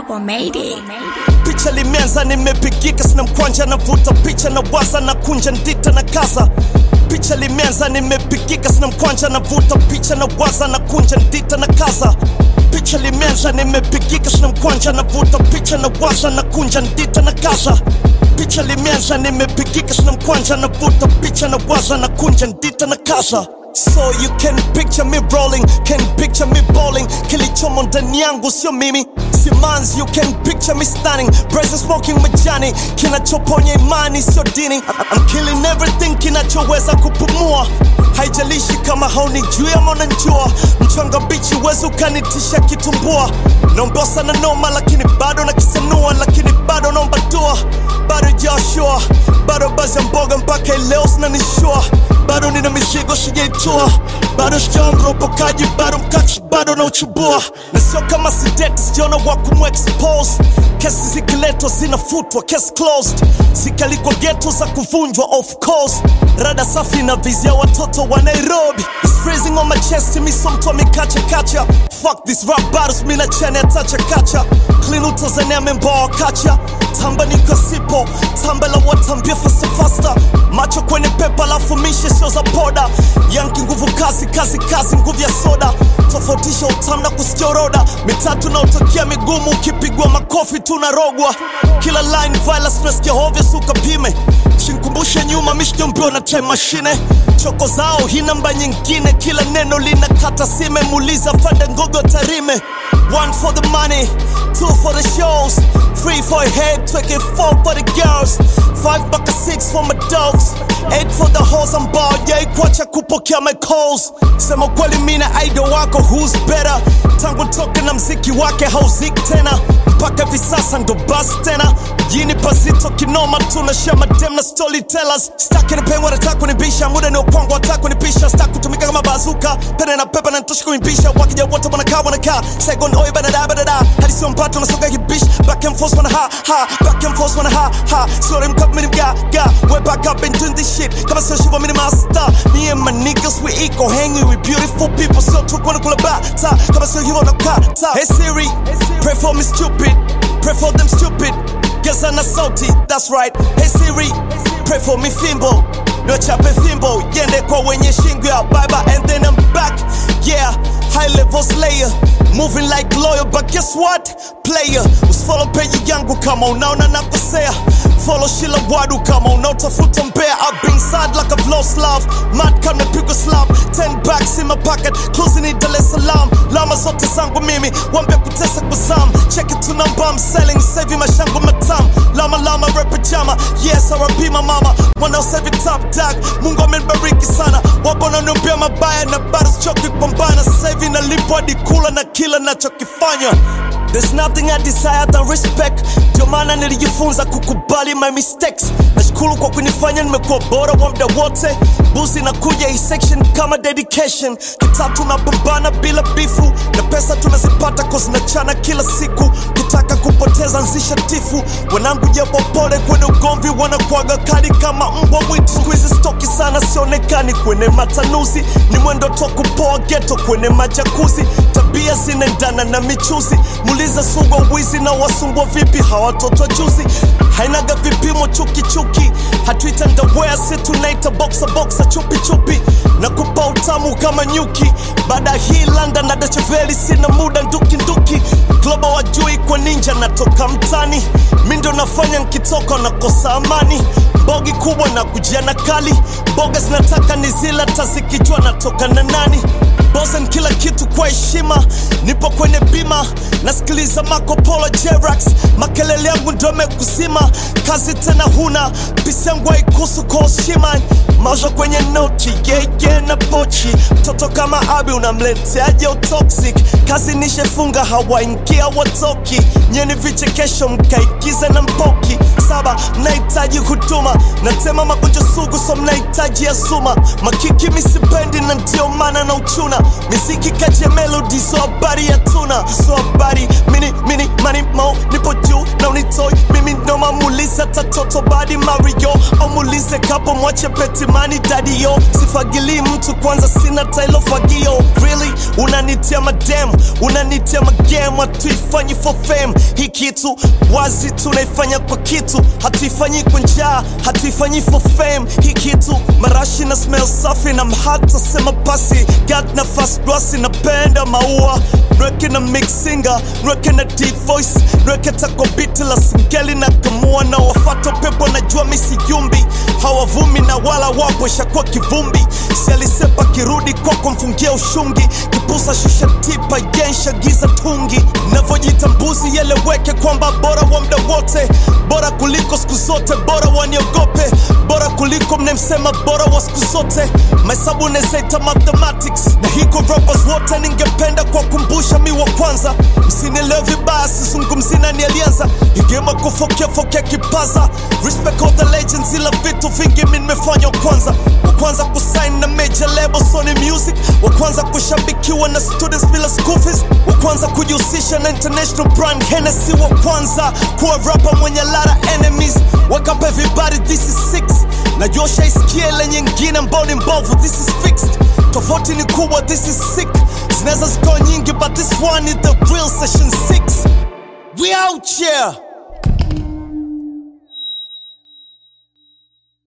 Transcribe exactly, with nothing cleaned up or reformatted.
Bubble made it. Picha limeanza nimepigika sina mkwanja navuta picha na waza na kunja ndita na kaza. Picha limeanza nimepigika sina mkwanja navuta picha na waza na kunja ndita na kaza. Picha limeanza nimepigika sina mkwanja navuta picha na waza na kunja ndita na kaza. Picha limeanza nimepigika sina mkwanja navuta picha na waza na kunja ndita na kaza. So you can picture me rolling, can picture me bowling. Kilichomo ndani yangu sio mimi, si manzi. You can picture me stunning, brazen smoking majani. Kinachoponya imani sio dini. I'm killing everything kinachoweza kupumua. Haijalishi kama haunijui ama unanijua. Mchanga bichi uwezi ukanitisha kitumbua. Naomba sana noma lakini bado nakisanua. Lakini bado naomba dua, bado Joshua. Bado bazi ya mboga mpaka leo sinanishua. Bado nina mizigo sijaitua. Bado sijawa mropokaji, bado mkachi, bado na uchubua. Na sio kama sideti, sijaona wakumu expose. Kesi zikiletwa zinafutwa, case closed. Zikalikwa ghetto za kuvunjwa of course. Rada safi na vizia watoto wa Nairobi. It's freezing on my chest, mi so mtu wa mikacha kacha. Fuck this rap battles, mina chene atacha kacha. Clean utazania memba wa kacha. Tamba niko sipo, tamba la watambia faster faster. Macho kwenye pepa lafu mishe sio za poda. Yanki nguvu kazi, kazi kazi nguvu ya soda. Tofautisha utamu na kusikia roda. Mitatu na utokia migumu, ukipigwa makofi tunarogwa. Kila line violence nasikia hovya suka pime. Shinkumbushe nyuma mishjombio na time machine. Choko zao hii namba nyingine. Kila neno lina kata sime. Muliza fanda ngogo tarime. One for the money, two for the shows, three for a head, twenty four for the girls, five back a six for my dogs, eight for the hoes I'm bald, yeah ikwacha kupokea my calls. Sema kweli mina idol wako who's better. Tangu toke na mziki wake hauziki tena. Mpaka visasa ndo basi tena. Jini pasito kinoma tunashare dem na storytellers. Staki ni pengo nataka kunibisha. Muda ni upongo wataka kunipisha. Staki kutumika kama bazuka. Pene na pepa na nitoshi kunibisha. Wakija wote wanakaa wanakaa. Second oi badada badada. Hadi sio mpato na soga kibish. Back and forth wana ha ha. Back and forth wana ha ha. Sorry mkap mini mga ga. We're back up and doing this shit. Kama sio shiva mini master. Me and my niggas we equal. Hanging with beautiful people. So tuk wana kula bata. Kama sio hivo na kata. Hey Siri, pray for me stupid. Pray for them stupid. Guess I'm not salty, that's right. Hey Siri, pray for me fimbo. No chape fimbo. Yende kwa wenye shingo ya baba. And then I'm back, yeah. High level slayer. Moving like lawyer, but guess what? Player. Usfollow page yangu kama unaona nakosea. Follow shila wadu kama unautafuta mbea. I've been sad like I've lost love. Mad kama pigo slap. Ten bags in my pocket, closing it Dar es Salaam. Lama zote zangu mimi, wambe kutesa kuzam. Check it to number I'm selling, saving mashangu matam. Lama lama rap pajama, yes R I P my mama. Wanna save it top dog, Mungu amenibariki sana. Wabona numbia mabaya na bado sichoki kupambana. Saving na lipo hadi kula na kila nachokifanya. There's nothing I desire than respect. Ndio maana nilijifunza kukubali my mistakes. Nashukuru kwa kunifanya nimekuwa bora wa muda wote. Buzi na kuja hii section kama dedication. Kitatu na pambana bila bifu. Na pesa tunazipata cause nachana kila siku. Kitaka kupoteza nzisha tifu. Wanangu jebo pole kwenye ugomvi. Wanakuaga kali kama mbwa mwitu. Squeeze stoki sana sionekani kwenye matanuzi. Ni mwendo toku poa ghetto kwenye majakuzi. Tabia zinaendana na michuzi. Muliza sugwa wizi na wasumbwa vipi hawatoto juzi. Hainaga vipimo chuki chuki. Hatuita ndawea si tunaita boxa boxa chupi chupi. Na kupa utamu kama nyuki. Baada hii London na Dacheveli sina muda nduki nduki. Global wajui kwa ninja natoka mtani. Mindo nafanya nkitoka na kosa amani. Bogi kubwa na kujiana kali. Boga zinataka nizila tazikijua natoka na nani. Bozen kila kitu kwa heshima. Nipo kwenye bima. Nasikiliza Marco Polo Jerax. Makelele yangu ndo mekuzima. Kazi tena huna. Pisi yangu haikusu kwa Oshima. Mausha kwenye noti, yeah yeah na pochi. Mtoto kama Abi unamleteaje utoxic. Kazi nishefunga hawaingia watoki. Nyeni vichekesho mkaigiza na mpoki. Saba, mnahitaji huduma. Natema magonjwa sugu so mnahitaji ya suma. Makiki misipendi na ndio maana na uchuna. Miziki kaje melody so habari ya tuna. So habari mini mini money mo nipo juu na unitoi. Mimi ndo mamulisa tatoto badi Mario. Au mulize kapo mwache peti mani daddy yo. Sifagili mtu kwanza sina tailo fagio. Really unanitia madem, unanitia magame. Hatuifanyi for fame, hii kitu wazi tunaifanya kwa kitu. Hatuifanyi kwa njaa, hatuifanyi for fame. Hii kitu marashi na smell safi na mhata sema pasi. God na fast glossy na penda maua. Nweke na mix singer, nweke na deep voice. Nweke tako biti la singeli na kamua. Na wafato pepo na jua misi yumbi. Hawavumi na wala wapo shakwa kivumbi. Si alisepa kirudi kwa kumfungia ushungi. Kipusa shisha tipa yensha giza tungi. Navojita mbuzi yeleweke kwamba bora wa mda wote. Bora kuliko siku zote, bora waniogope. Bora kuliko mnemsema bora wa siku zote. Maesabu nezaita mathematics. Na hiko rappers wote ningependa kwa kumbusha mi wa kwanza. Msinielewe vibaya sizungumzina ni alianza. Igema kufokea fokea kipaza. Respect all the legends ila vitu vingi mi nimefanya wa kwanza. Wa kwanza kusign na major label Sony Music. Wa kwanza kushabikiwa na students bila school fees. Wa kwanza kujihusisha na international brand Hennessy. Wa kwanza kuwa rapper mwenye lara enemies. Wake up everybody, this is six. Najua shaisikia ile nyingine ambao ni mbovu, this is fixed. Tofauti ni kubwa, this is sick. Zinaweza zikawa nyingi but this one is the real session six. We out here.